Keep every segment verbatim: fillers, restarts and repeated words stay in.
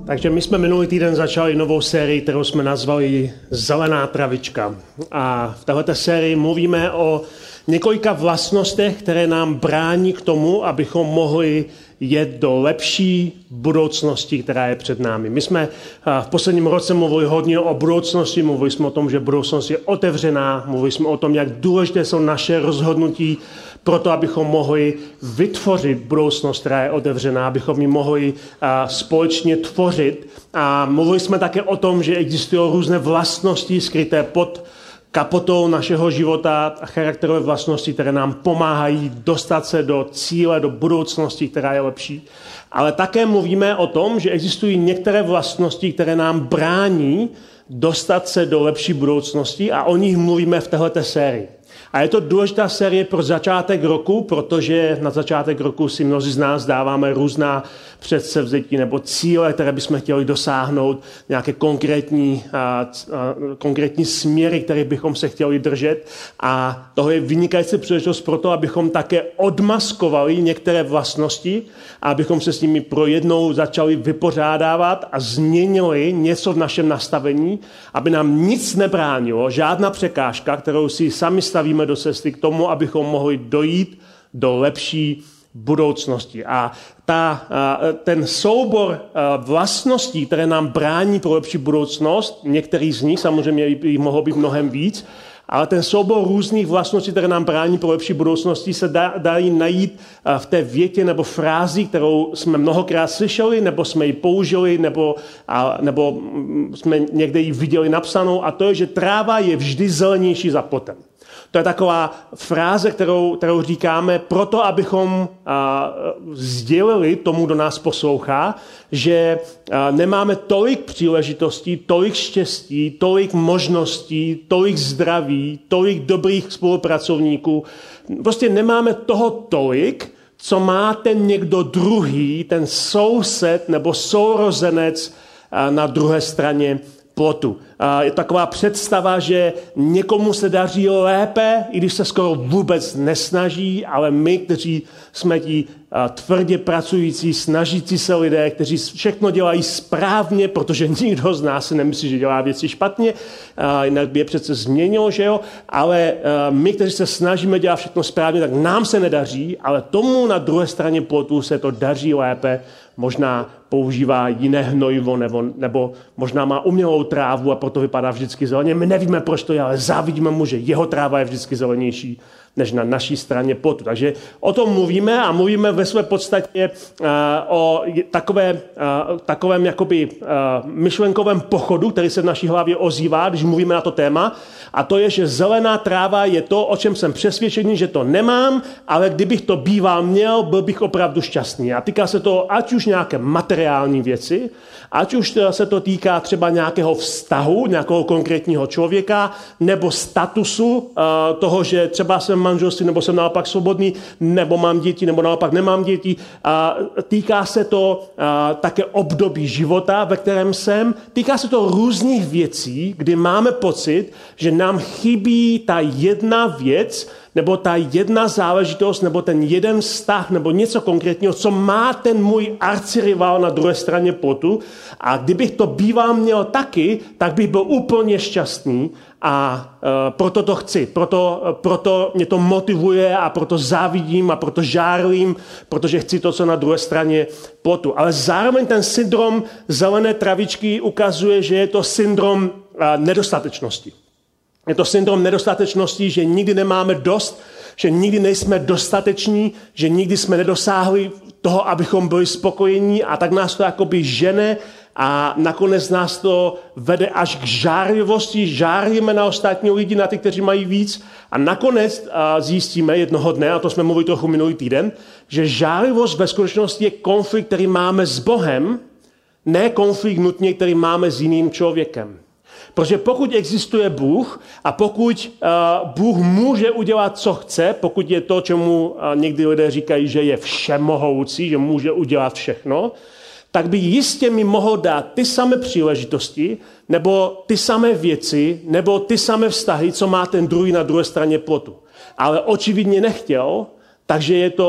Takže my jsme minulý týden začali novou sérii, kterou jsme nazvali Zelená travička. A v této sérii mluvíme o několika vlastnostech, které nám brání k tomu, abychom mohli jet do lepší budoucnosti, která je před námi. My jsme v posledním roce mluvili hodně o budoucnosti, mluvili jsme o tom, že budoucnost je otevřená, mluvili jsme o tom, jak důležité jsou naše rozhodnutí pro to, abychom mohli vytvořit budoucnost, která je otevřená, abychom ji mohli společně tvořit. A mluvili jsme také o tom, že existují různé vlastnosti skryté pod kapotou našeho života a charakterové vlastnosti, které nám pomáhají dostat se do cíle, do budoucnosti, která je lepší. Ale také mluvíme o tom, že existují některé vlastnosti, které nám brání dostat se do lepší budoucnosti a o nich mluvíme v této sérii. A je to důležitá série pro začátek roku, protože na začátek roku si mnozí z nás dáváme různá předsevzetí nebo cíle, které bychom chtěli dosáhnout, nějaké konkrétní, a, a, konkrétní směry, které bychom se chtěli držet. A toho je vynikající příležitost pro to, abychom také odmaskovali některé vlastnosti a abychom se s nimi pro jednou začali vypořádávat a změnili něco v našem nastavení, aby nám nic nebránilo, žádná překážka, kterou si sami stavíme do cesty k tomu, abychom mohli dojít do lepší budoucnosti. A ta, ten soubor vlastností, které nám brání pro lepší budoucnost, některý z nich, samozřejmě jich mohlo být mnohem víc, ale ten soubor různých vlastností, které nám brání pro lepší budoucnosti, se dá, dají najít v té větě nebo frázi, kterou jsme mnohokrát slyšeli, nebo jsme ji použili, nebo, a, nebo jsme někde ji viděli napsanou, a to je, že tráva je vždy zelenější za plotem. To je taková fráze, kterou, kterou říkáme proto, abychom a, sdělili tomu, kdo nás poslouchá, že a, nemáme tolik příležitostí, tolik štěstí, tolik možností, tolik zdraví, tolik dobrých spolupracovníků. Prostě nemáme toho tolik, co má ten někdo druhý, ten soused nebo sourozenec a, na druhé straně plotu. Je taková představa, že někomu se daří lépe, i když se skoro vůbec nesnaží, ale my, kteří jsme ti tvrdě pracující, snažící se lidé, kteří všechno dělají správně, protože nikdo z nás si nemyslí, že dělá věci špatně, jinak by je přece změnilo, že jo, ale my, kteří se snažíme dělat všechno správně, tak nám se nedaří, ale tomu na druhé straně plotu se to daří lépe, možná používá jiné hnojivo, nebo, nebo možná má umělou trávu a proto vypadá vždycky zeleně. My nevíme, proč to je, ale závidíme mu, že jeho tráva je vždycky zelenější než na naší straně plotu. Takže o tom mluvíme a mluvíme ve své podstatě uh, o takové, uh, takovém jakoby uh, myšlenkovém pochodu, který se v naší hlavě ozývá, když mluvíme na to téma. A to je, že zelená tráva je to, o čem jsem přesvědčený, že to nemám, ale kdybych to býval měl, byl bych opravdu šťastný. A týká se to ať už nějaké materiální věci, ať už se to týká třeba nějakého vztahu, nějakého konkrétního člověka, nebo statusu uh, toho, že třeba jsem manželství, nebo jsem naopak svobodný, nebo mám děti, nebo naopak nemám děti. A týká se to a, také období života, ve kterém jsem. Týká se to různých věcí, kdy máme pocit, že nám chybí ta jedna věc, nebo ta jedna záležitost, nebo ten jeden vztah, nebo něco konkrétního, co má ten můj arcirival na druhé straně plotu. A kdybych to býval měl taky, tak bych byl úplně šťastný a e, proto to chci. Proto, proto mě to motivuje a proto závidím a proto žárlím, protože chci to, co na druhé straně plotu. Ale zároveň ten syndrom zelené travičky ukazuje, že je to syndrom e, nedostatečnosti. Je to syndrom nedostatečnosti, že nikdy nemáme dost, že nikdy nejsme dostateční, že nikdy jsme nedosáhli toho, abychom byli spokojení, a tak nás to jakoby žene a nakonec nás to vede až k žárlivosti, žárlíme na ostatní lidi, na ty, kteří mají víc, a nakonec zjistíme jednoho dne, a to jsme mluvili trochu minulý týden, že žárlivost ve skutečnosti je konflikt, který máme s Bohem, ne konflikt nutně, který máme s jiným člověkem. Protože pokud existuje Bůh a pokud uh, Bůh může udělat, co chce, pokud je to, čemu uh, někdy lidé říkají, že je všemohoucí, že může udělat všechno, tak by jistě mi mohl dát ty samé příležitosti, nebo ty samé věci, nebo ty samé vztahy, co má ten druhý na druhé straně plotu. Ale očividně nechtěl, takže je to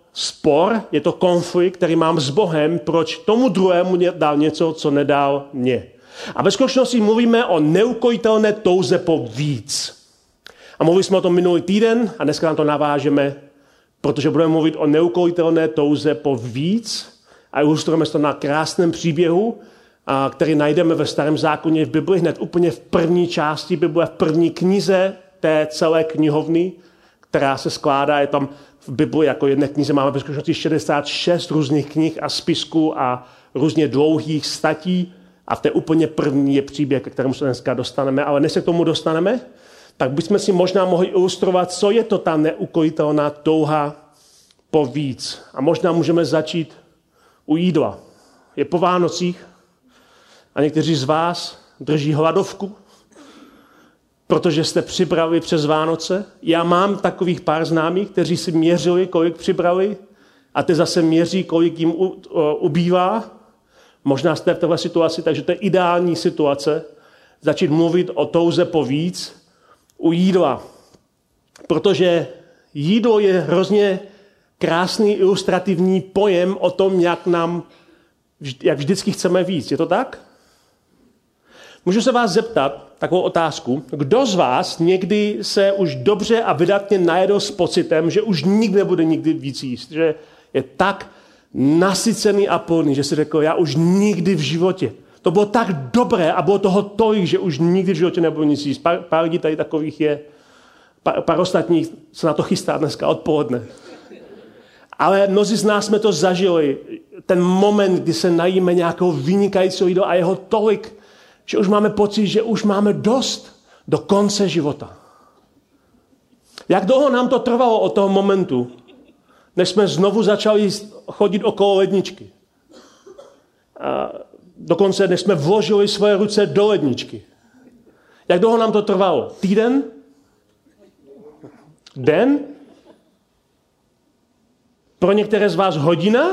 spor, je to konflikt, který mám s Bohem, proč tomu druhému dal něco, co nedal mně. A ve skutečnosti mluvíme o neukojitelné touze po víc. A mluvili jsme o tom minulý týden a dneska na to navážeme, protože budeme mluvit o neukojitelné touze po víc a ilustrujeme to na krásném příběhu, který najdeme ve Starém zákoně v Bibli, hned úplně v první části Bible, v první knize té celé knihovny, která se skládá, je tam v Bibli jako jedné knize, máme ve skutečnosti šedesát šest různých knih a spisků a různě dlouhých statí a v té úplně první je příběh, ke kterému se dneska dostaneme, ale než se k tomu dostaneme, tak bychom si možná mohli ilustrovat, co je to ta neukojitelná touha po víc. A možná můžeme začít u jídla. Je po Vánocích a někteří z vás drží hladovku, protože jste přibrali přes Vánoce. Já mám takových pár známých, kteří si měřili, kolik přibrali a ty zase měří, kolik jim ubývá. Možná jste v této situaci, takže to je ideální situace začít mluvit o touze po víc u jídla. Protože jídlo je hrozně krásný ilustrativní pojem o tom, jak nám, jak vždycky chceme víc. Je to tak? Můžu se vás zeptat takovou otázku. Kdo z vás někdy se už dobře a vydatně najedl s pocitem, že už nikdy nebude nikdy víc jíst? Že je tak nasycený a plný, že si řekl, já už nikdy v životě. To bylo tak dobré a bylo toho tolik, že už nikdy v životě nebudu nic jíst. Pár, pár lidí tady takových je. Pár, pár ostatních se na to chystá dneska odpoledne. Ale mnozí z nás jsme to zažili. Ten moment, kdy se najíme nějakého vynikajícího jídla a jeho tolik, že už máme pocit, že už máme dost do konce života. Jak dlouho nám to trvalo od toho momentu, než jsme znovu začali chodit okolo ledničky. A dokonce, než jsme vložili svoje ruce do ledničky. Jak dlouho nám to trvalo? Týden? Den? Pro některé z vás hodina?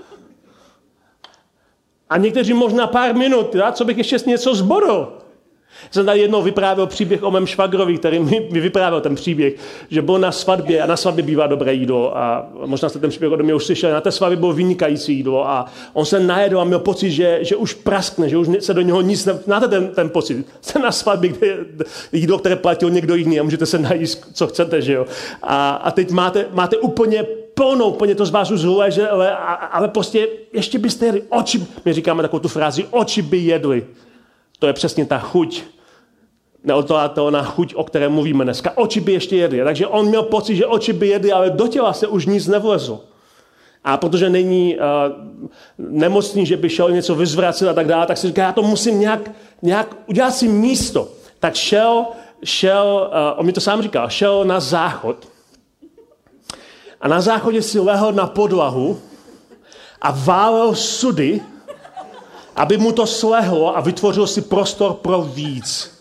A někteří možná pár minut, já, co bych ještě něco zbodl. Jsem tady jednou vyprávěl příběh o mém švagrovi, který mi, mi vyprávěl ten příběh, že byl na svatbě a na svatbě bývá dobré jídlo a možná jste ten příběh ode mě už slyšeli, na té svatbě bylo vynikající jídlo a on se najedl a měl pocit, že, že už praskne, že už se do něho nic ne... Znáte ten, ten pocit? Jste na svatbě, kde je jídlo, které platil někdo jiný a můžete se najíst, co chcete, že jo? A, a teď máte, máte úplně plnou, úplně to z vás už zhuleže, ale, ale prostě ještě byste jedli, oči, my říkáme takovou tu frázi, oči by jedli. To je přesně ta chuť, neodolatelná chuť, o které mluvíme dneska. Oči by ještě jedli. Takže on měl pocit, že oči by jedli, ale do těla se už nic nevlezlo. A protože není uh, nemocný, že by šel něco vyzvracet a tak dále, tak si říká, já to musím nějak, nějak udělat si místo. Tak šel, šel uh, on mi to sám říkal, šel na záchod a na záchodě si lehl na podlahu a válel sudy, aby mu to slehlo a vytvořil si prostor pro víc.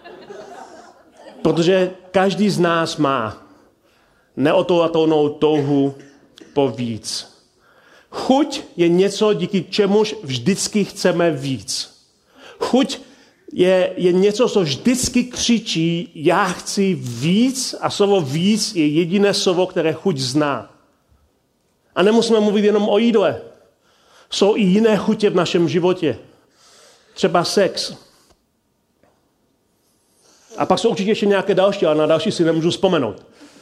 Protože každý z nás má neodolatelnou touhu po víc. Chuť je něco, díky čemuž vždycky chceme víc. Chuť je, je něco, co vždycky křičí, já chci víc a slovo víc je jediné slovo, které chuť zná. A nemusíme mluvit jenom o jídle. Jsou i jiné chutě v našem životě. Třeba sex. A pak jsou určitě ještě nějaké další, ale na další si nemůžu vzpomenout.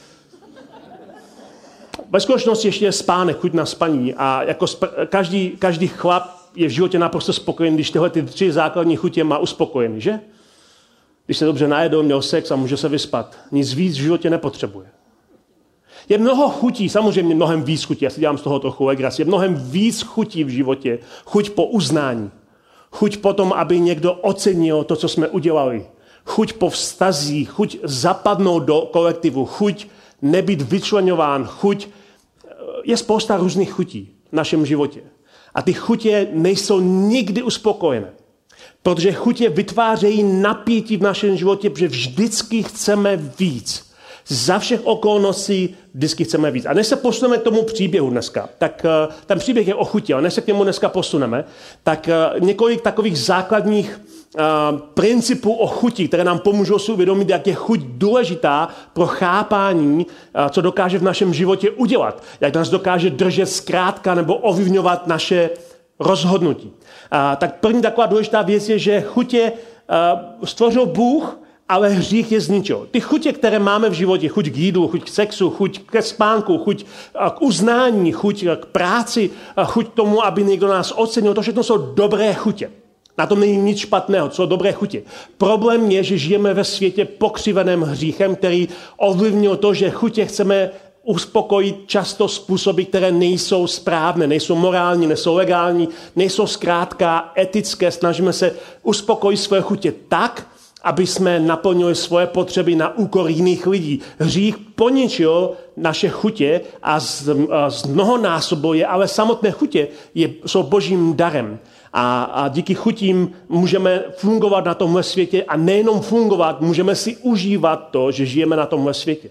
Ve skutečnosti ještě je spánek, chuť na spaní. A jako sp- každý, každý chlap je v životě naprosto spokojený, když tyhle ty tři základní chutě má uspokojený, že? Když se dobře najedl, měl sex a může se vyspat. Nic víc v životě nepotřebuje. Je mnoho chutí, samozřejmě mnohem víc chutí, já si dělám z toho trochu legraci, je mnohem víc chutí v životě. Chuť po uznání. Chuť po tom, aby někdo ocenil to, co jsme udělali. Chuť po vztazích, chuť zapadnout do kolektivu, chuť nebýt vyčleňován, chuť. Je spousta různých chutí v našem životě. A ty chutě nejsou nikdy uspokojené. Protože chutě vytvářejí napětí v našem životě, protože vždycky chceme víc. Za všech okolností vždycky chceme víc. A než se posuneme k tomu příběhu dneska, tak ten příběh je o chuti, ale než se k němu dneska posuneme, tak několik takových základních principů o chuti, které nám pomůžou si uvědomit, jak je chuť důležitá pro chápání, co dokáže v našem životě udělat, jak nás dokáže držet zkrátka nebo ovlivňovat naše rozhodnutí. Tak první taková důležitá věc je, že chutě stvořil Bůh, ale hřích je zničil. Ty chutě, které máme v životě, chuť k jídlu, chuť k sexu, chuť ke spánku, chuť k uznání, chuť k práci, chuť k tomu, aby někdo nás ocenil, to všechno jsou dobré chutě. Na tom není nic špatného, co dobré chutě. Problém je, že žijeme ve světě pokřiveném hříchem, který ovlivnil to, že chutě chceme uspokojit často způsoby, které nejsou správné, nejsou morální, nejsou legální, nejsou zkrátka etické. Snažíme se uspokojit své chutě tak, aby jsme naplnili svoje potřeby na úkor jiných lidí. Hřích poničil naše chutě a z, z mnohonásobuje, ale samotné chutě je, jsou božím darem. A, a díky chutím můžeme fungovat na tomhle světě a nejenom fungovat, můžeme si užívat to, že žijeme na tomhle světě.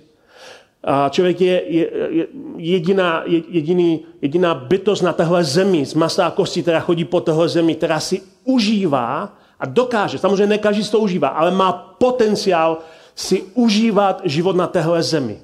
A člověk je, je, je jediná, je, jediný, jediná bytost na téhle zemi z masa a kosti, která chodí po téhle zemi, která si užívá a dokáže, samozřejmě ne každý si to užívá, ale má potenciál si užívat život na téhle zemi.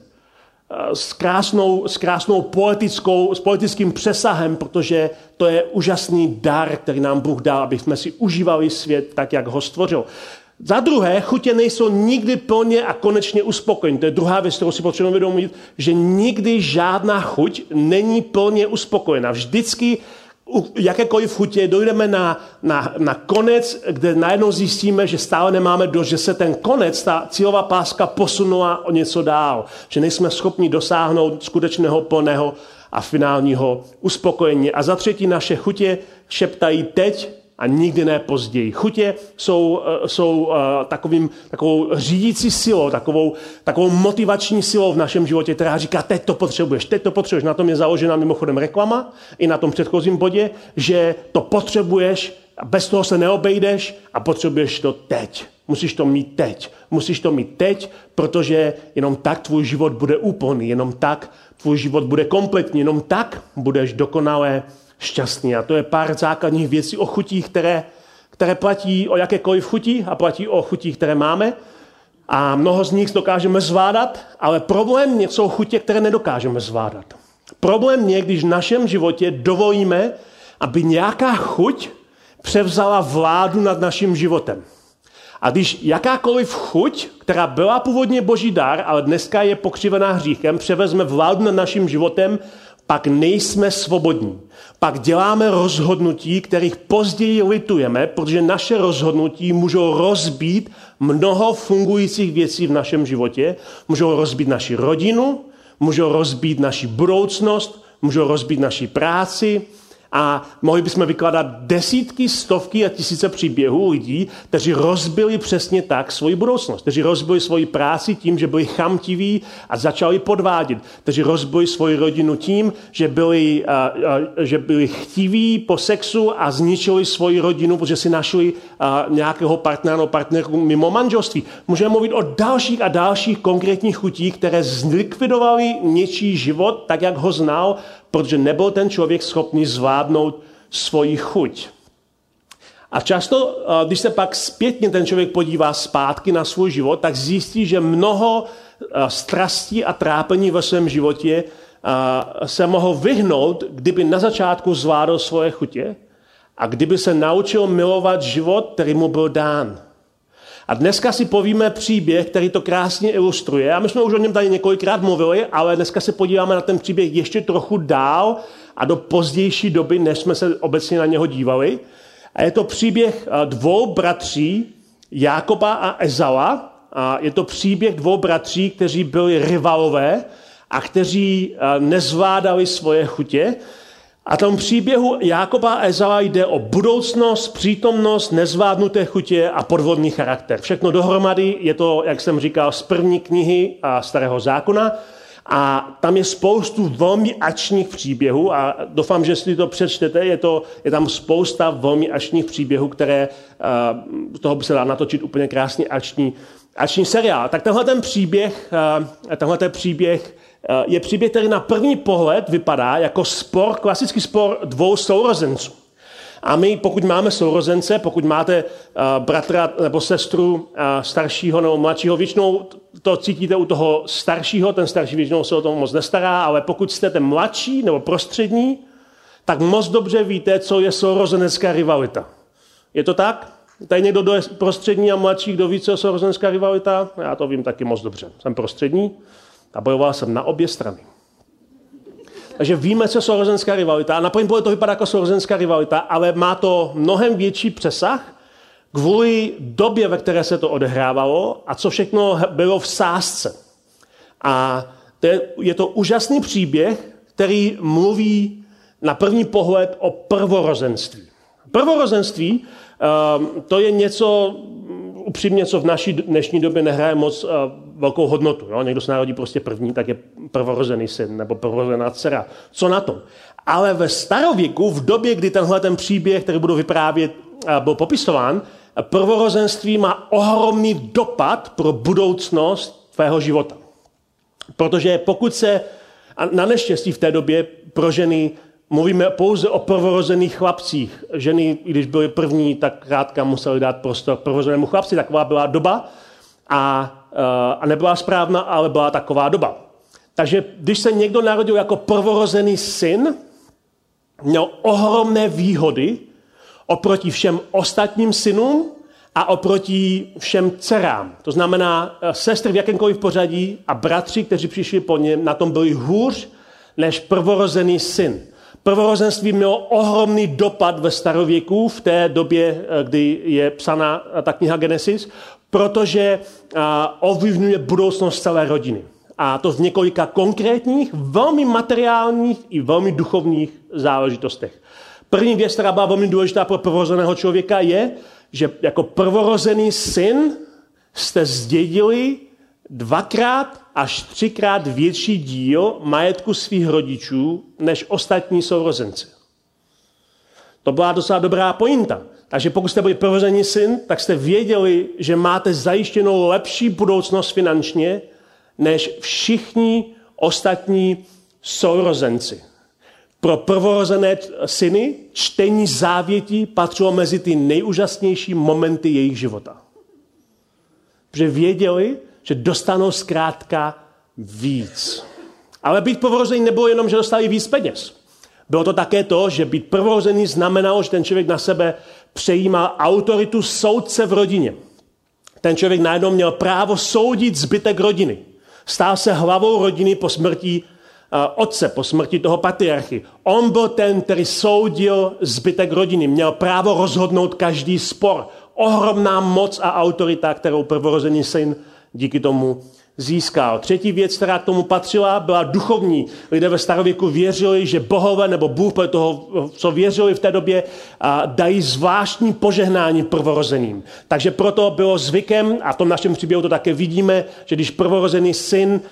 S krásnou, s krásnou poetickou, s poetickým přesahem, protože to je úžasný dar, který nám Bůh dal, aby jsme si užívali svět tak, jak ho stvořil. Za druhé, chutě nejsou nikdy plně a konečně uspokojení. To je druhá věc, kterou si potřebujeme uvědomit, že nikdy žádná chuť není plně uspokojená. Vždycky u jakékoliv chutě dojdeme na, na, na konec, kde najednou zjistíme, že stále nemáme dost, že se ten konec, ta cílová páska posunula o něco dál. Že nejsme schopni dosáhnout skutečného plného a finálního uspokojení. A za třetí, naše chutě šeptají teď a nikdy ne později. Chutě jsou, jsou uh, takovým, takovou řídící silou, takovou, takovou motivační silou v našem životě, která říká, teď to potřebuješ, teď to potřebuješ. Na tom je založena mimochodem reklama, i na tom předchozím bodě, že to potřebuješ, a bez toho se neobejdeš a potřebuješ to teď. Musíš to mít teď. Musíš to mít teď, protože jenom tak tvůj život bude úplný, jenom tak tvůj život bude kompletní, jenom tak budeš dokonale šťastný. A to je pár základních věcí o chutích, které, které platí o jakékoliv chutí a platí o chutích, které máme. A mnoho z nich dokážeme zvládat, ale problém jsou chutě, které nedokážeme zvládat. Problém je, když v našem životě dovolíme, aby nějaká chuť převzala vládu nad naším životem. A když jakákoliv chuť, která byla původně boží dar, ale dneska je pokřivená hříchem, převezme vládu nad naším životem, pak nejsme svobodní. Pak děláme rozhodnutí, kterých později litujeme, protože naše rozhodnutí můžou rozbít mnoho fungujících věcí v našem životě. Můžou rozbít naši rodinu, můžou rozbít naši budoucnost, můžou rozbít naši práci. A mohli bychom vykládat desítky, stovky a tisíce příběhů lidí, kteří rozbili přesně tak svoji budoucnost, kteří rozbili svoji práci tím, že byli chamtiví a začali podvádět, kteří rozbili svoji rodinu tím, že byli, uh, uh, že byli chtiví po sexu a zničili svoji rodinu, protože si našli uh, nějakého partnera nebo partnerku mimo manželství. Můžeme mluvit o dalších a dalších konkrétních chutích, které zlikvidovali něčí život tak, jak ho znal, protože nebyl ten člověk schopný zvládnout svoji chuť. A často, když se pak zpětně ten člověk podívá zpátky na svůj život, tak zjistí, že mnoho strastí a trápení ve svém životě se mohl vyhnout, kdyby na začátku zvládl svoje chutě a kdyby se naučil milovat život, který mu byl dán. A dneska si povíme příběh, který to krásně ilustruje. A my jsme už o něm tady několikrát mluvili, ale dneska se podíváme na ten příběh ještě trochu dál a do pozdější doby, než jsme se obecně na něho dívali. A je to příběh dvou bratří, Jákoba a Ezava. A je to příběh dvou bratří, kteří byli rivalové a kteří nezvládali svoje chutě. A tom příběhu Jákoba a Ezava jde o budoucnost, přítomnost, nezvládnuté chutě a podvodný charakter. Všechno dohromady je to, jak jsem říkal, z první knihy Starého zákona. A tam je spoustu velmi akčních příběhů a doufám, že si to přečtete. Je, to, je tam spousta velmi akčních příběhů, které z toho by se dá natočit úplně krásný akční, akční seriál. Tak tenhle ten příběh, tenhle ten příběh je příběh, který na první pohled vypadá jako spor, klasický spor dvou sourozenců. A my, pokud máme sourozence, pokud máte uh, bratra nebo sestru uh, staršího nebo mladšího, většinou to cítíte u toho staršího, ten starší většinou se o tom moc nestará, ale pokud jste ten mladší nebo prostřední, tak moc dobře víte, co je sourozenecká rivalita. Je to tak? Tady někdo, kdo je prostřední a mladší, kdo ví, co je sourozenecká rivalita? Já to vím taky moc dobře. Jsem prostřední a bojoval jsem na obě strany. Takže víme, co je sourozenská rivalita. A na první pohled to vypadá jako sourozenská rivalita, ale má to mnohem větší přesah kvůli době, ve které se to odehrávalo a co všechno bylo v sázce. A to je, je to úžasný příběh, který mluví na první pohled o prvorozenství. Prvorozenství um, to je něco, upřímně, co v naší dnešní době nehraje moc uh, velkou hodnotu. Jo? Někdo se narodí prostě první, tak je prvorozený syn nebo prvorozená dcera. Co na tom? Ale ve starověku, v době, kdy tenhle ten příběh, který budu vyprávět, uh, byl popisován, prvorozenství má ohromný dopad pro budoucnost tvého života. Protože pokud se, a na neštěstí v té době pro ženy mluvíme pouze o prvorozených chlapcích. Ženy, když byly první, tak krátka museli dát prostor prvorozenému chlapci. Taková byla doba a, a nebyla správná, ale byla taková doba. Takže když se někdo narodil jako prvorozený syn, měl ohromné výhody oproti všem ostatním synům a oproti všem dcerám. To znamená, sestry v jakémkoliv pořadí a bratři, kteří přišli po něm, na tom byli hůř než prvorozený syn. Prvorozenství mělo ohromný dopad ve starověku, v té době, kdy je psaná ta kniha Genesis, protože ovlivňuje budoucnost celé rodiny. A to v několika konkrétních, velmi materiálních i velmi duchovních záležitostech. První věc, která byla velmi důležitá pro prvorozeného člověka, je, že jako prvorozený syn jste zdědili dvakrát až třikrát větší díl majetku svých rodičů než ostatní sourozenci. To byla docela dobrá pointa. Takže pokud jste byli prvorozený syn, tak jste věděli, že máte zajištěnou lepší budoucnost finančně než všichni ostatní sourozenci. Pro prvorozené syny čtení závětí patřilo mezi ty nejúžasnější momenty jejich života. Protože věděli, že dostanou zkrátka víc. Ale být prvorozený nebylo jenom, že dostali víc peněz. Bylo to také to, že být prvorozený znamenalo, že ten člověk na sebe přejímal autoritu soudce v rodině. Ten člověk najednou měl právo soudit zbytek rodiny. Stál se hlavou rodiny po smrti uh, otce, po smrti toho patriarchy. On byl ten, který soudil zbytek rodiny. Měl právo rozhodnout každý spor. Ohromná moc a autorita, kterou prvorozený syn díky tomu získal. Třetí věc, která k tomu patřila, byla duchovní. Lidé ve starověku věřili, že bohové nebo Bůh, pro toho, co věřili v té době, dají zvláštní požehnání prvorozeným. Takže proto bylo zvykem, a v tom našem příběhu to také vidíme, že když prvorozený syn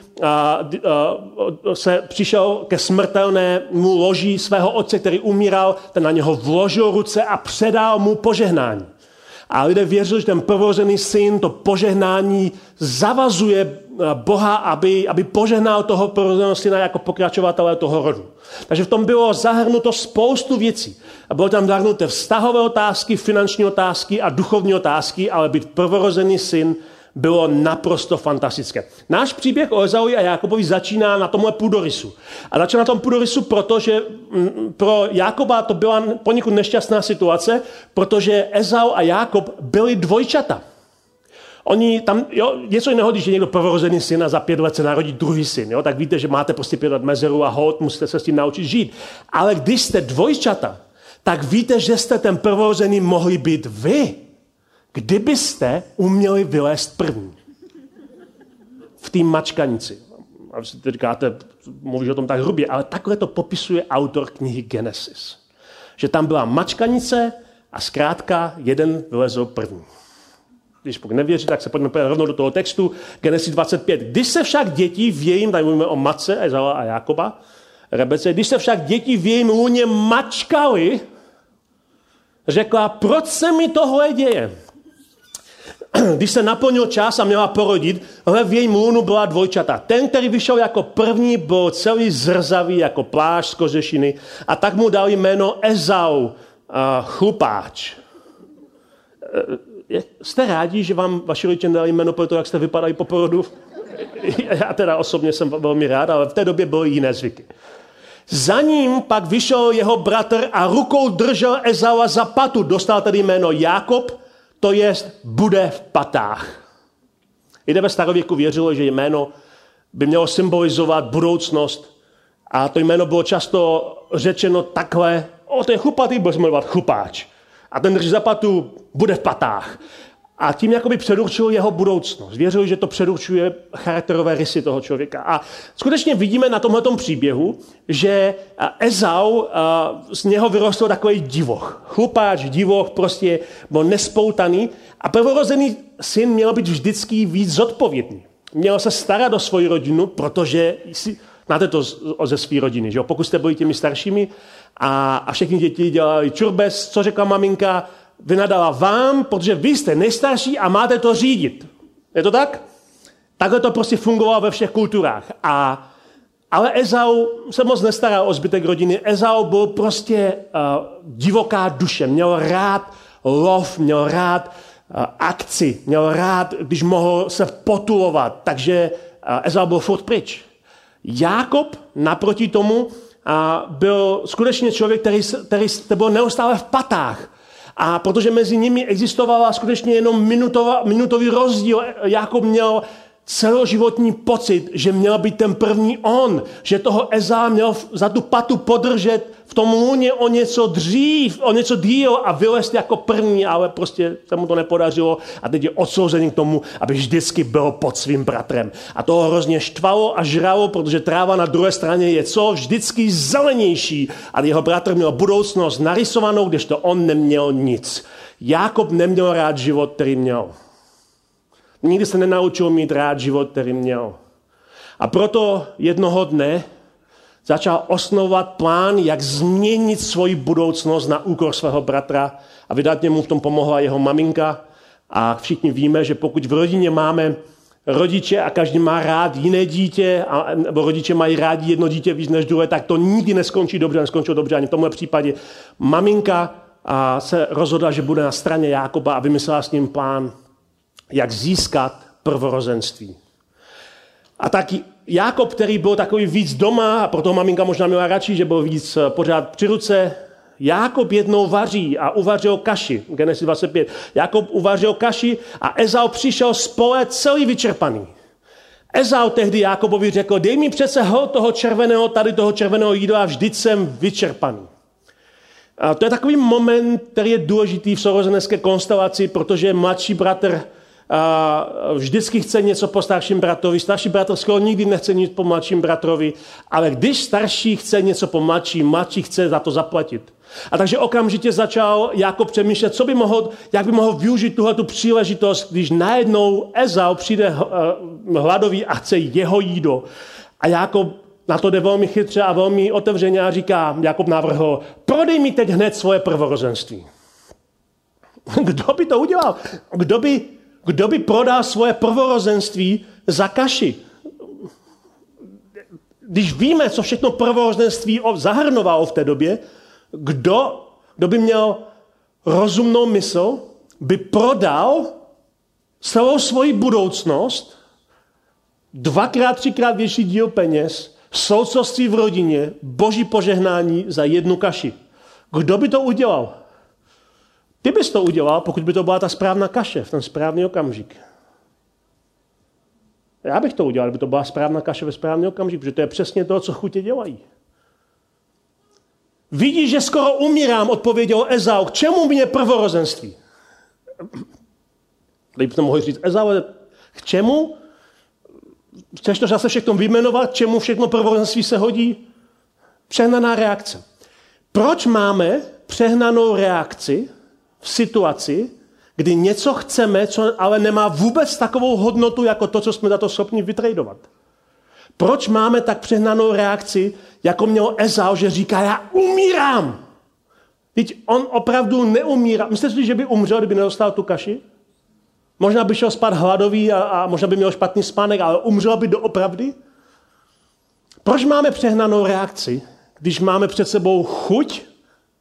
se přišel ke smrtelnému loži svého otce, který umíral, ten na něho vložil ruce a předal mu požehnání. A lidé věřili, že ten prvorozený syn to požehnání zavazuje Boha, aby, aby požehnal toho prvorozeného syna jako pokračovatele toho rodu. Takže v tom bylo zahrnuto spoustu věcí. A bylo tam zahrnuté vztahové otázky, finanční otázky a duchovní otázky, ale být prvorozený syn bylo naprosto fantastické. Náš příběh o Ezauvi a Jákobovi začíná na tomhle půdorysu. A začíná na tom půdorysu, protože pro Jákoba to byla poněkud nešťastná situace, protože Ezau a Jákob byli dvojčata. Oni tam, jo, něco jiného, když je někdo prvorozený syn a za pět let se narodí druhý syn, jo, tak víte, že máte prostě pět let mezeru a hod, musíte se s tím naučit žít. Ale když jste dvojčata, tak víte, že jste ten prvorozený mohli být vy. Kdybyste uměli vylézt první. V té mačkanici. A vy si říkáte, mluvíš o tom tak hrubě, ale takhle to popisuje autor knihy Genesis. Že tam byla mačkanice a zkrátka jeden vylezl první. Když pokud nevěří, tak se pojďme rovnou do toho textu. Genesis dvacet pět. Když se však děti v jejím, tady mluvíme o matce Ezaua a Jákoba, Rebece, když se však děti v jejím lůně mačkali, řekla, proč se mi tohle děje? Když se naplnil čas a měla porodit, ale v jejím lůnu byla dvojčata. Ten, který vyšel jako první, byl celý zrzavý jako plášť z kožešiny a tak mu dali jméno Ezau, chlupáč. Jste rádi, že vám vaši rodiče dali jméno pro to, jak jste vypadali po porodu? Já teda osobně jsem velmi rád, ale v té době byly jiné zvyky. Za ním pak vyšel jeho bratr a rukou držel Ezaua za patu. Dostal tedy jméno Jákob, to jest bude v patách. Lidé ve starověku věřilo, že jméno by mělo symbolizovat budoucnost. A to jméno bylo často řečeno takhle, o, to je chlupatý, bude se jmenovat chlupáč. A ten drží za patu, bude v patách. A tím jakoby předurčil jeho budoucnost. Věřil, že to předurčuje charakterové rysy toho člověka. A skutečně vidíme na tomhletom příběhu, že Ezau, z něho vyrostl takový divoch. Chlupáč, divoch, prostě byl nespoutaný. A prvorozený syn měl být vždycky víc zodpovědný. Měl se starat o svoji rodinu, protože si, znáte to ze své rodiny, že jo? Pokud jste byli těmi staršími a, a všechny děti dělali čurbes, co řekla maminka, vynadala vám, protože vy jste nejstarší a máte to řídit. Je to tak? Takhle to prostě fungovalo ve všech kulturách. A, ale Ezau se moc nestaral o zbytek rodiny. Ezau byl prostě uh, divoká duše. Měl rád lov, měl rád uh, akci, měl rád, když mohl se potulovat. Takže uh, Ezau byl furt pryč. Jákob naproti tomu uh, byl skutečně člověk, který, který byl neustále v patách. A protože mezi nimi existovala skutečně jenom minutová, minutový rozdíl, Jákob měl celoživotní pocit, že měl být ten první on, že toho Ezau měl za tu patu podržet v tom lůně o něco dřív, o něco díl a vylézt jako první, ale prostě se mu to nepodařilo a teď je odsouzený k tomu, aby vždycky byl pod svým bratrem. A toho hrozně štvalo a žralo, protože tráva na druhé straně je co? Vždycky zelenější. A jeho bratr měl budoucnost narysovanou, kdežto on neměl nic. Jákob neměl rád život, který měl. Nikdy se nenaučil mít rád život, který měl. A proto jednoho dne začal osnovovat plán, jak změnit svoji budoucnost na úkor svého bratra a vydatně mu v tom pomohla jeho maminka. A všichni víme, že pokud v rodině máme rodiče a každý má rád jiné dítě, a, nebo rodiče mají rádi jedno dítě víc než druhé, tak to nikdy neskončí dobře, neskončilo dobře ani v tomhle případě. Maminka a, se rozhodla, že bude na straně Jákoba a vymyslela s ním plán, jak získat prvorozenství. A tak Jákob, který byl takový víc doma, a proto maminka možná měla radši, že byl víc pořád při ruce, Jákob jednou vaří a uvařil kaši. Genesis dvacet pět. Jákob uvařil kaši a Ezau přišel z pole celý vyčerpaný. Ezau tehdy Jákobovi řekl, dej mi přece ho toho červeného, tady toho červeného jídla, vždyť jsem vyčerpaný. A to je takový moment, který je důležitý v sourozenecké konstelaci, protože mladší bratr a vždycky chce něco po starším bratrovi. Starší bratr skoro nikdy nechce nic po mladším bratrovi, ale když starší chce něco po mladší, mladší chce za to zaplatit. A takže okamžitě začal Jákob přemýšlet, co by mohl, jak by mohl využít tuhletu příležitost, když najednou Ezau přijde hladový a chce jeho jídlo. A Jákob na to jde velmi chytře a velmi otevřeně a říká, Jákob navrhl, prodej mi teď hned svoje prvorozenství. Kdo by to udělal? Kdo by Kdo by prodal svoje prvorozenství za kaši? Když víme, co všechno prvorozenství zahrnovalo v té době, kdo, kdo by měl rozumnou mysl, by prodal celou svoji budoucnost, dvakrát, třikrát větší díl peněz, soucoství v rodině, boží požehnání za jednu kaši. Kdo by to udělal? Ty bys to udělal, pokud by to byla ta správná kaše v ten správný okamžik. Já bych to udělal, kdyby to byla správná kaše ve správný okamžik, protože to je přesně to, co chutě dělají. Vidíš, že skoro umírám, odpověděl Ezau, k čemu mě prvorozenství? Kdyby to mohli říct, Ezau, k čemu? Chceš to zase všechno vyjmenovat, čemu všechno prvorozenství se hodí? Přehnaná reakce. Proč máme přehnanou reakci v situaci, kdy něco chceme, co ale nemá vůbec takovou hodnotu, jako to, co jsme za to schopni vytradovat? Proč máme tak přehnanou reakci, jako měl Ezau, že říká, já umírám? Teď on opravdu neumírá. Myslíte si, že by umřel, kdyby nedostal tu kaši? Možná by šel spát hladový a, a možná by měl špatný spánek, ale umřel by doopravdy? Proč máme přehnanou reakci, když máme před sebou chuť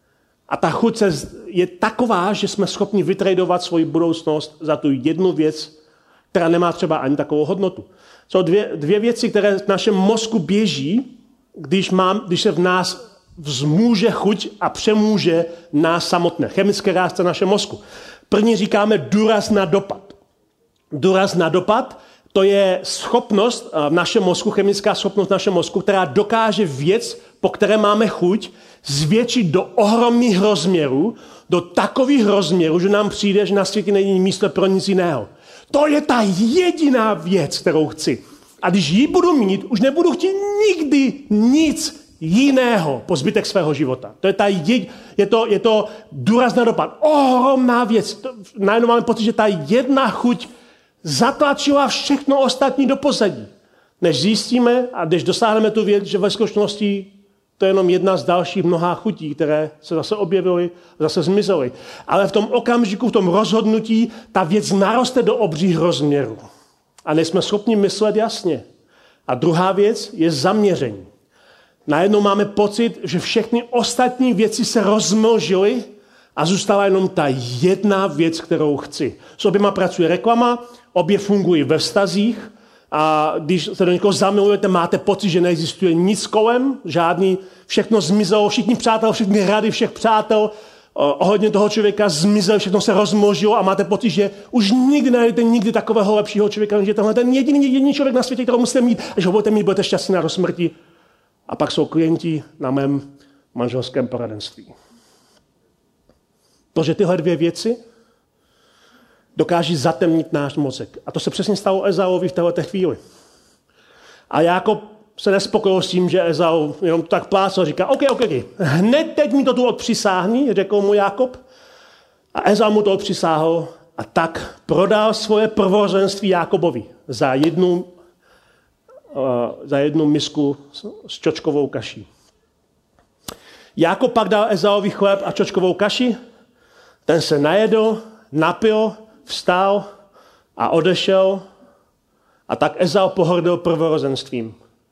A ta chuť je taková, že jsme schopni vytradovat svoji budoucnost za tu jednu věc, která nemá třeba ani takovou hodnotu. Jsou dvě, dvě věci, které v našem mozku běží, když, mám, když se v nás vzmůže chuť a přemůže nás samotné. Chemické reakce našeho mozku. První říkáme důraz na dopad. Důraz na dopad, to je schopnost v našem mozku, chemická schopnost v našem mozku, která dokáže věc, po které máme chuť, zvětšit do ohromných rozměrů, do takových rozměrů, že nám přijde, že na světě není místo pro nic jiného. To je ta jediná věc, kterou chci. A když ji budu mít, už nebudu chtít nikdy nic jiného po zbytek svého života. To je, ta jed, je, to, je to důraz na dopad. Ohromná věc. Najednou máme pocit, že ta jedna chuť zatlačila všechno ostatní do pozadí. Než zjistíme a když dosáhneme tu věc, že ve skutečnosti to je jenom jedna z dalších mnoha chutí, které se zase objevily, zase zmizely. Ale v tom okamžiku, v tom rozhodnutí, ta věc naroste do obřích rozměrů. A nejsme schopni myslet jasně. A druhá věc je zaměření. Najednou máme pocit, že všechny ostatní věci se rozmnožily a zůstala jenom ta jedna věc, kterou chci. S oběma pracuje reklama, obě fungují ve vztazích, a když se do někoho zamilujete, máte pocit, že neexistuje nic kolem, žádný, všechno zmizelo, všichni přátel, všechny rady všech přátel, ohledně toho člověka zmizelo, všechno se rozmnožilo a máte pocit, že už nikdy najdete nikdy takového lepšího člověka, než je tenhle ten jediný, jediný člověk na světě, kterou musíte mít, až ho budete mít, budete šťastní na rozsmrti. A pak jsou klienti na mém manželském poradenství. Protože tyhle dvě věci dokáží zatemnit náš mozek. A to se přesně stalo Ezauovi v této chvíli. A Jákob se nespokojil s tím, že Ezau jenom tak plácal, říká, OK, OK, hned teď mi to tu odpřisáhni, řekl mu Jákob. A Ezau mu to odpřisáhl a tak prodal svoje prvorozenství Jákobovi za jednu, uh, za jednu misku s čočkovou kaší. Jákob pak dal Ezauovi chléb a čočkovou kaši, ten se najedl, napil, vstal a odešel a tak Ezau pohrdl prvorozenstvím.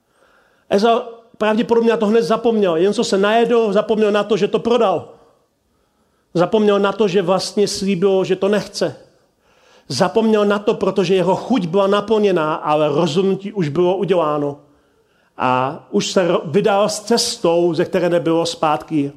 Ezau pravděpodobně na to hned zapomněl, jen co se najedl, zapomněl na to, že to prodal. Zapomněl na to, že vlastně slíbil, že to nechce. Zapomněl na to, protože jeho chuť byla naplněná, ale rozhodnutí už bylo uděláno. A už se vydal s cestou, ze které nebylo zpátky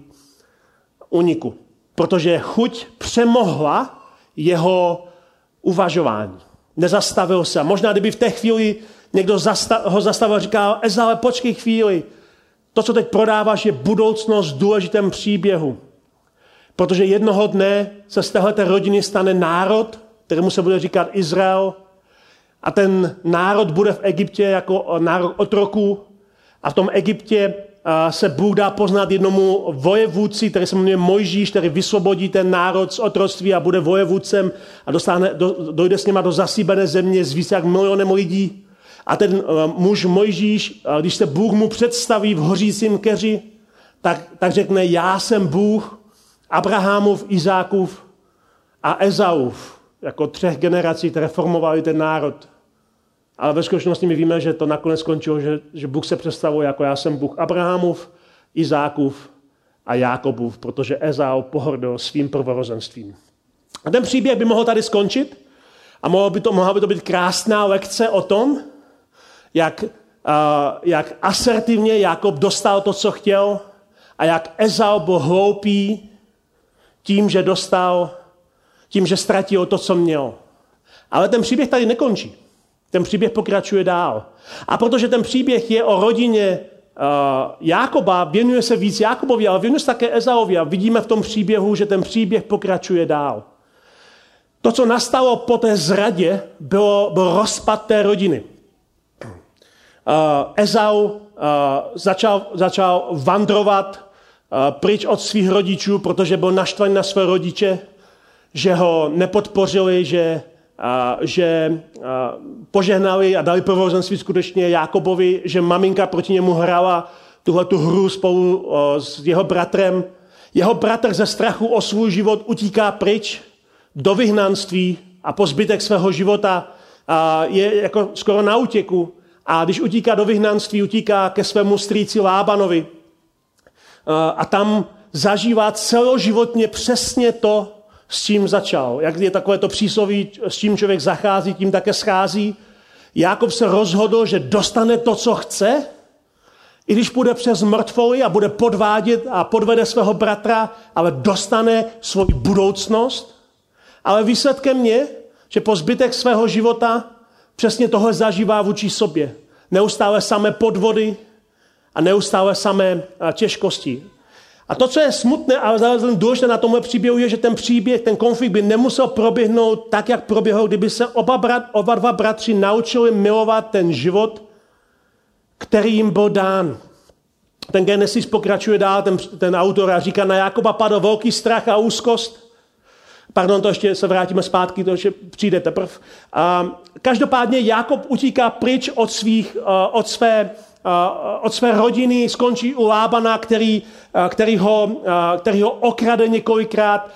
úniku. Protože chuť přemohla jeho uvažování. Nezastavil se. Možná, kdyby v té chvíli někdo zasta- ho zastavil a říkal, Ezau, počkej chvíli, to, co teď prodáváš, je budoucnost v důležitém příběhu. Protože jednoho dne se z téhleté rodiny stane národ, kterému se bude říkat Izrael, a ten národ bude v Egyptě jako národ otroků a v tom Egyptě se Bůh dá poznat jednomu vojevůdci, který se jmenuje Mojžíš, který vysvobodí ten národ z otroctví a bude vojevůdcem a dostane, do, dojde s nima do zasíbené země s více jak milionem lidí. A ten uh, muž Mojžíš, uh, když se Bůh mu představí v hořícím keři, tak, tak řekne, já jsem Bůh Abrahamův, Izákův a Ezaův, jako třech generací, které formovali ten národ. Ale ve skutečnosti my víme, že to nakonec skončilo, že, že Bůh se představuje jako já jsem Bůh Abrahamův, Izákův a Jákobův, protože Ezau pohrdl svým prvorozenstvím. A ten příběh by mohl tady skončit a mohla by to, mohla by to být krásná lekce o tom, jak, uh, jak asertivně Jákob dostal to, co chtěl a jak Ezau byl hloupý tím, že dostal, tím, že ztratil to, co měl. Ale ten příběh tady nekončí. Ten příběh pokračuje dál. A protože ten příběh je o rodině uh, Jákoba, věnuje se víc Jákobovi, ale věnuje se také Ezauovi a vidíme v tom příběhu, že ten příběh pokračuje dál. To, co nastalo po té zradě, bylo, byl rozpad té rodiny. Uh, Ezau uh, začal, začal vandrovat uh, pryč od svých rodičů, protože byl naštvaný na své rodiče, že ho nepodpořili, že A, že a, požehnali a dali prvozenství skutečně Jákobovi, že maminka proti němu hrála tuhletu hru spolu o, s jeho bratrem. Jeho bratr ze strachu o svůj život utíká pryč do vyhnanství a po zbytek svého života a, je jako skoro na útěku. A když utíká do vyhnanství, utíká ke svému strýci Lábanovi. A, a tam zažívá celoživotně přesně to, s čím začal. Jak je takové to přísloví, s čím člověk zachází, tím také schází. Jákob se rozhodl, že dostane to, co chce, i když půjde přes mrtvoly a bude podvádět a podvede svého bratra, ale dostane svoji budoucnost. Ale výsledkem je, že po zbytek svého života přesně tohle zažívá vůči sobě. Neustále samé podvody a neustále samé těžkosti. A to, co je smutné, ale zároveň důležité na tomhle příběhu, je, že ten příběh, ten konflikt by nemusel proběhnout tak, jak proběhl, kdyby se oba, brat, oba dva bratři naučili milovat ten život, který jim byl dán. Ten Genesis pokračuje dál, ten, ten autor a říká, na Jákoba padl velký strach a úzkost. Pardon, to ještě se vrátíme zpátky, to ještě přijde teprve. Každopádně Jákob utíká pryč od, svých, od, své, od své rodiny, skončí u Lábana, který, který, ho, který ho okrade několikrát.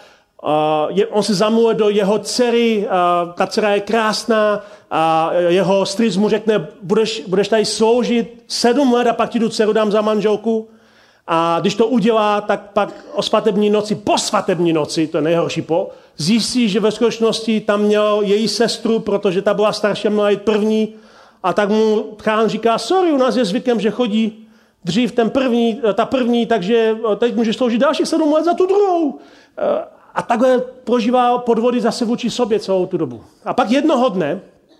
On se zamluje do jeho dcery, ta dcera je krásná, a jeho strýc mu řekne, budeš, budeš tady sloužit sedm let a pak ti tu dceru dám za manželku. A když to udělá, tak pak o svatební noci, po svatební noci, to je nejhorší po, zjistí, že ve skutečnosti tam měl její sestru, protože ta byla starší a měla jít první. A tak mu chán říká, sorry, u nás je zvykem, že chodí dřív ten první, ta první, takže teď můžeš sloužit další sedm let za tu druhou. A takhle prožívá podvody zase vůči sobě celou tu dobu. A pak jednoho dne,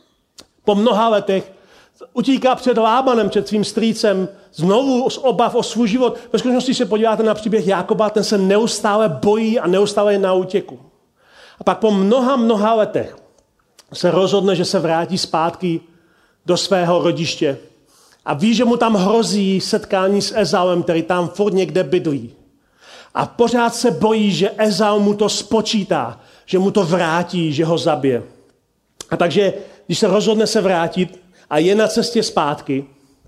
po mnoha letech, utíká před Lábanem, před svým strýcem, znovu z obav o svůj život. Ve skutečnosti se podíváte na příběh Jákoba, ten se neustále bojí a neustále je na útěku. A pak po mnoha, mnoha letech se rozhodne, že se vrátí zpátky do svého rodiště. A ví, že mu tam hrozí setkání s Ezauem, který tam furt někde bydlí. A pořád se bojí, že Ezau mu to spočítá, že mu to vrátí, že ho zabije. A takže, když se rozhodne se vrátit a je na cestě zpátky,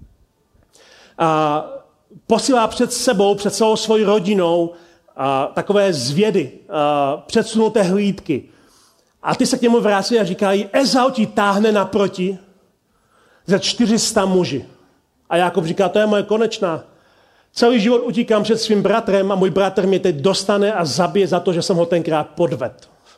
a posílá před sebou, před celou svojí rodinou a takové zvědy, a předsunuté hlídky. A ty se k němu vrátí a říkají, Ezau ti táhne naproti ze čtyři sta muži. A Jákob říká, to je moje konečná. Celý život utíkám před svým bratrem a můj bratr mě teď dostane a zabije za to, že jsem ho tenkrát podvedl.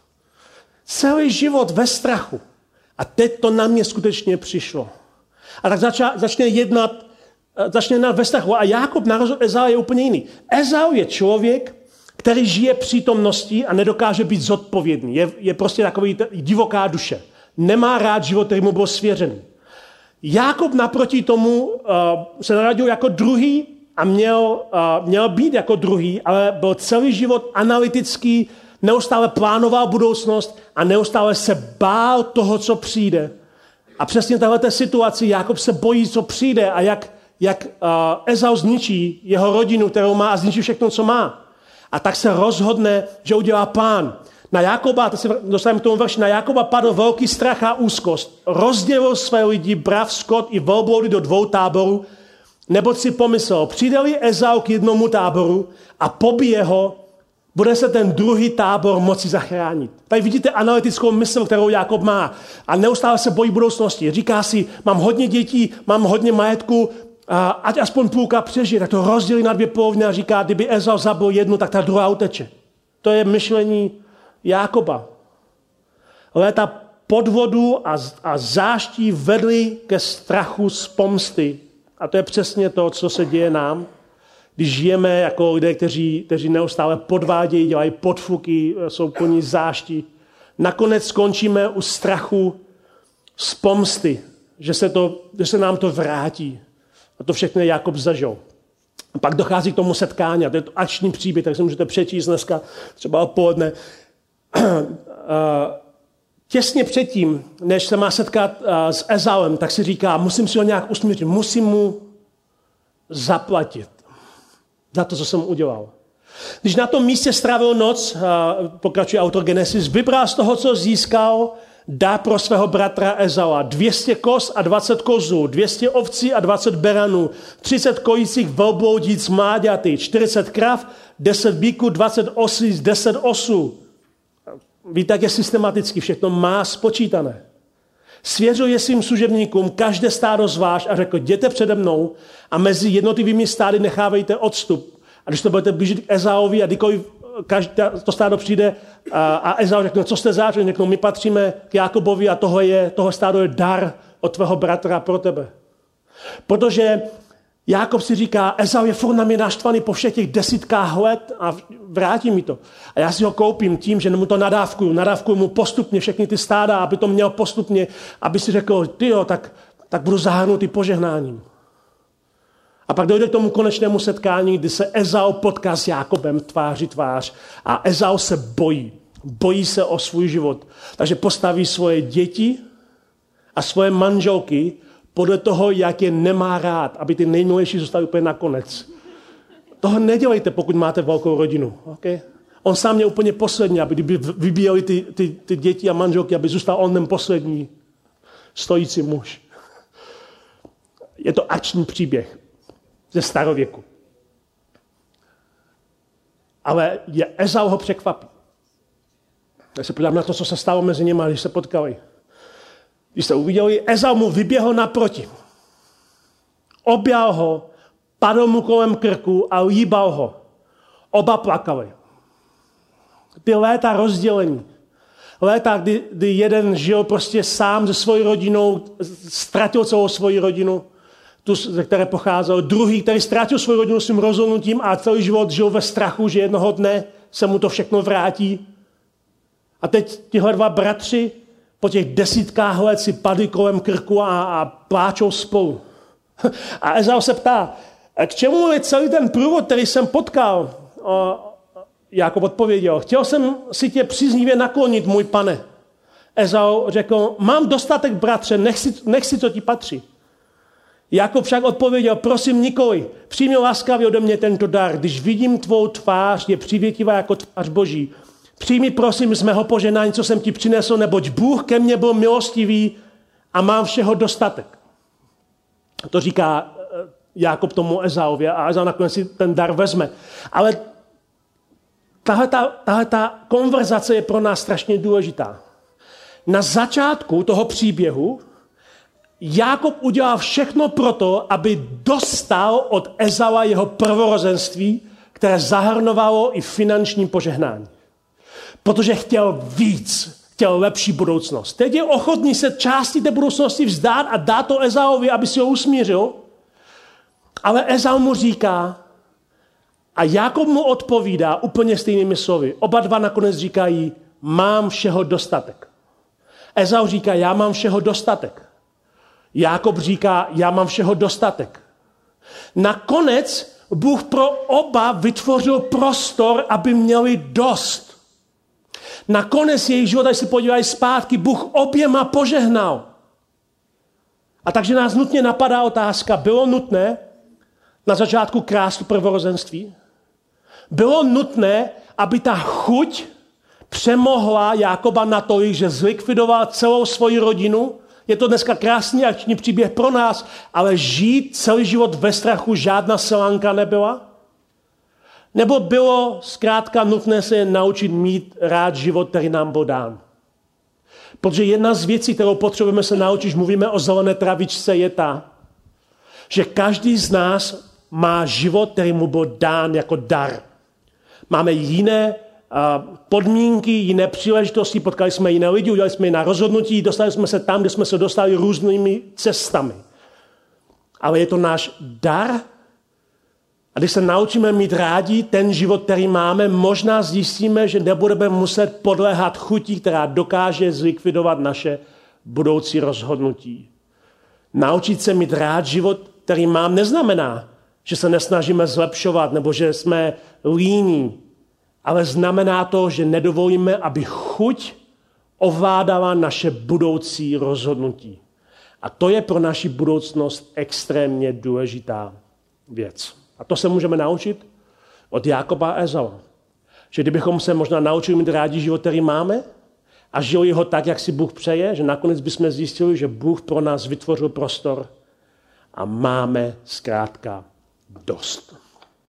Celý život ve strachu. A teď to na mě skutečně přišlo. A tak zača, začne jednat, začne jednat ve strachu. A Jákob na rozdíl od Ezau je úplně jiný. Ezau je člověk, který žije přítomností a nedokáže být zodpovědný. Je, je prostě takový divoká duše. Nemá rád život, který mu byl svěřený. Jákob naproti tomu uh, se narodil jako druhý a měl, uh, měl být jako druhý, ale byl celý život analytický, neustále plánoval budoucnost a neustále se bál toho, co přijde. A přesně tato situaci Jákob se bojí, co přijde a jak, jak uh, Ezau zničí jeho rodinu, kterou má a zničí všechno, co má. A tak se rozhodne, že udělá plán. Na Jákoba, to se dostaneme k tomu verši, na Jákoba padl velký strach a úzkost. Rozdělil své lidi, brav, skot i velbloudy do dvou táborů, neboť si pomyslel, přijde-li Ezau k jednomu táboru a pobije ho, bude se ten druhý tábor moci zachránit. Tady vidíte analytickou mysl, kterou Jákob má. A neustále se bojí budoucnosti. Říká si, mám hodně dětí, mám hodně majetku, a ať aspoň půlka přežije. Tak to rozdělí na dvě poloviny a říká, kdyby Ezau zabil jednu, tak ta druhá uteče. To je myšlení Jákoba. Léta podvodu a, a záští vedly ke strachu z pomsty. A to je přesně to, co se děje nám, když žijeme jako lidé, kteří, kteří neustále podvádějí, dělají podfuky, jsou plní záští. Nakonec skončíme u strachu z pomsty, že se, to, že se nám to vrátí. A to všechno Jákob zažil. A pak dochází k tomu setkání. A to je to akční příběh, tak si můžete přečíst dneska, třeba odpoledne. Těsně předtím, než se má setkat s Ezauem, tak si říká, musím si ho nějak usmířit, musím mu zaplatit za to, co jsem udělal. Když na tom místě strávil noc, pokračuje autor Genesis, vybral z toho, co získal, dá pro svého bratra Ezaua dvě stě koz a dvacet kozů, dvě stě ovcí a dvacet beranů, třicet kojících velbloudíc mláďaty, čtyřicet krav, deset bíků, dvacet oslíc, deset osů. Víte, jak je systematicky, všechno má spočítané. Svěřil je svým služebníkům každé stádo zvlášť a řekl, jděte přede mnou a mezi jednotlivými stády nechávejte odstup. A když to budete blížit k Ezaovi a kdykoliv každý, to stádo přijde a, a Ezau řekne, co jste zač, řeknou, my patříme k Jákobovi a toho, je, toho stádo je dar od tvého bratra pro tebe. Protože Jákob si říká, Ezau je furt na mě naštvaný po všech těch desítkách let a vrátí mi to. A já si ho koupím tím, že mu to nadávkuju. Nadávkuju mu postupně všechny ty stáda, aby to měl postupně, aby si řekl, tyjo, tak, tak budu zahrnutý požehnáním. A pak dojde k tomu konečnému setkání, kdy se Ezau potká s Jákobem tváří tvář a Ezau se bojí. Bojí se o svůj život. Takže postaví svoje děti a svoje manželky podle toho, jak je nemá rád, aby ty nejmilejší zůstaly úplně nakonec. Toho nedělejte, pokud máte velkou rodinu. Okay? On sám je úplně poslední, aby kdyby vybíjeli ty, ty, ty děti a manželky, aby zůstal on ten poslední stojící muž. Je to akční příběh ze starověku. Ale je Ezau ho překvapí. Když se podívám na to, co se stalo mezi nimi, když se potkali. Když jste uviděli, Ezau mu vyběhl naproti. Objal ho, padl mu kolem krku a líbal ho. Oba plakali. Ty léta rozdělení. Léta, kdy, kdy jeden žil prostě sám se svojí rodinou, ztratil celou svoji rodinu, tu, ze které pocházel. Druhý, který ztratil svou rodinu svým rozhodnutím a celý život žil ve strachu, že jednoho dne se mu to všechno vrátí. A teď tihle dva bratři po těch desítkách let si padli kolem krku a, a pláčou spolu. A Ezau se ptá, k čemu je celý ten průvod, který jsem potkal? O, Jákob odpověděl, chtěl jsem si tě příznivě naklonit, můj pane. Ezau řekl, mám dostatek, bratře, nech si, nech si co ti patří. Jákob však odpověděl, prosím nikoli, přijmi laskavě ode mě tento dar, když vidím tvou tvář, je přivětivá jako tvář Boží. Přijmi prosím z mého poženání, co jsem ti přinesl, neboť Bůh ke mně byl milostivý a mám všeho dostatek. To říká Jákob tomu Ezauvi a Ezau nakonec si ten dar vezme. Ale tahle ta konverzace je pro nás strašně důležitá. Na začátku toho příběhu Jákob udělal všechno proto, aby dostal od Ezaua jeho prvorozenství, které zahrnovalo i finanční požehnání. Protože chtěl víc, chtěl lepší budoucnost. Teď je ochotný se části té budoucnosti vzdát a dát to Ezauovi, aby si ho usmířil. Ale Ezau mu říká, a Jákob mu odpovídá úplně stejnými slovy. Oba dva nakonec říkají, mám všeho dostatek. Ezau říká, já mám všeho dostatek. Jákob říká, já mám všeho dostatek. Nakonec Bůh pro oba vytvořil prostor, aby měli dost. Nakonec jejich život, když se podívají zpátky, Bůh oběma požehnal. A takže nás nutně napadá otázka, bylo nutné na začátku krást prvorozenství? Bylo nutné, aby ta chuť přemohla Jákoba natolik, že zlikvidoval celou svoji rodinu? Je to dneska krásný akční příběh pro nás, ale žít celý život ve strachu žádná selánka nebyla? Nebo bylo zkrátka nutné se naučit mít rád život, který nám byl dán? Protože jedna z věcí, kterou potřebujeme se naučit, když mluvíme o zelené travičce, je ta, že každý z nás má život, který mu byl dán jako dar. Máme jiné uh, podmínky, jiné příležitosti, potkali jsme jiné lidi, udělali jsme jiná rozhodnutí, dostali jsme se tam, kde jsme se dostali různými cestami. Ale je to náš dar. A když se naučíme mít rádi ten život, který máme, možná zjistíme, že nebudeme muset podléhat chutí, která dokáže zlikvidovat naše budoucí rozhodnutí. Naučit se mít rád život, který mám, neznamená, že se nesnažíme zlepšovat nebo že jsme líní, ale znamená to, že nedovolíme, aby chuť ovládala naše budoucí rozhodnutí. A to je pro naši budoucnost extrémně důležitá věc. A to se můžeme naučit od Jákoba a Ezaua. Že kdybychom se možná naučili mít rádi život, který máme a žili ho tak, jak si Bůh přeje, že nakonec bychom zjistili, že Bůh pro nás vytvořil prostor a máme zkrátka dost.